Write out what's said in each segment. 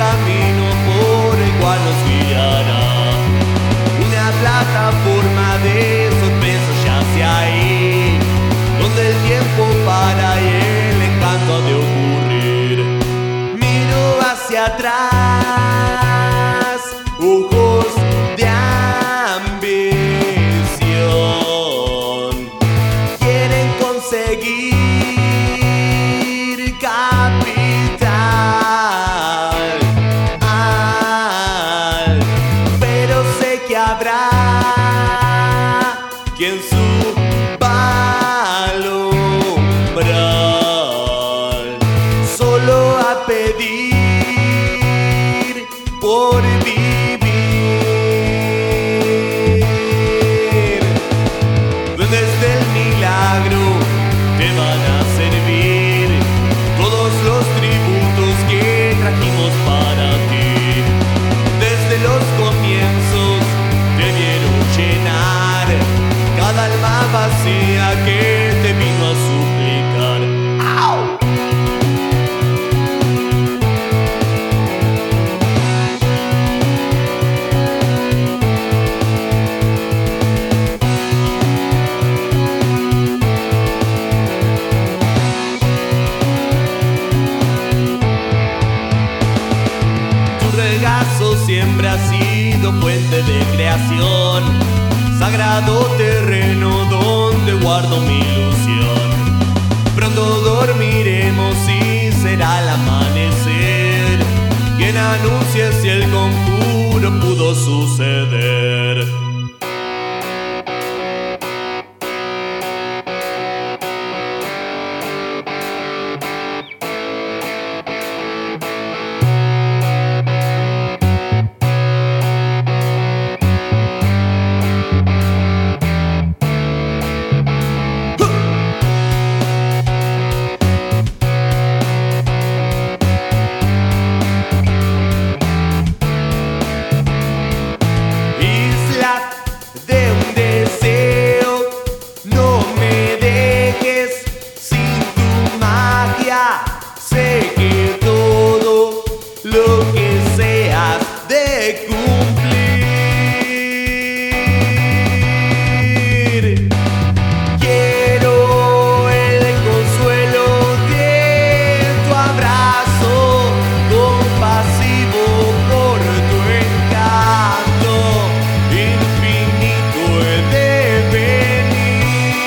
camino por el cual nos guiará. Una plataforma de sorpresas yace ahí, donde el tiempo para y el encanto ha de ocurrir. Miro hacia atrás, ojos de ambición, quieren conseguir capital, pero sé que habrá quien suba al umbral, solo a pedir por vivir. Desde el milagro te van a servir todos los tributos que trajimos para ti. Desde los comienzos te vieron llenar cada alma vacía que te vino a suplicar. ¡Au! Tu regazo siempre ha sido fuente de creación, sagrado terreno donde guardo mi ilusión. Pronto dormiremos y será el amanecer quien anuncie si el conjuro pudo suceder. Sé que todo lo que seas de cumplir, quiero el consuelo de tu abrazo compasivo por tu encanto infinito he de venir.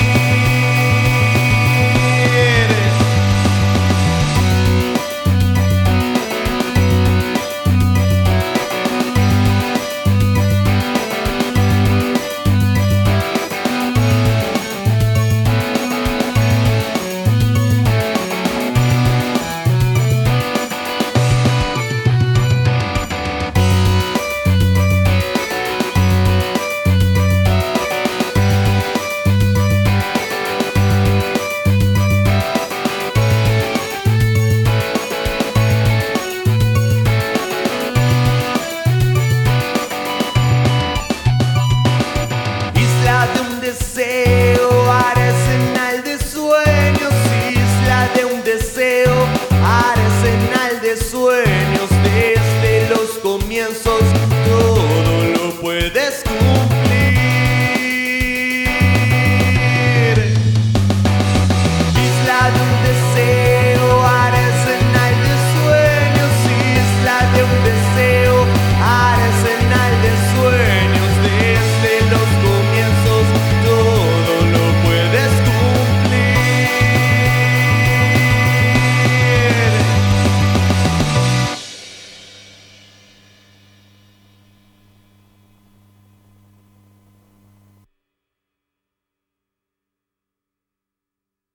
Deseo, arsenal de sueños, isla de un deseo, arsenal de sueños. Desde los comienzos todo lo puedes cumplir. Isla de un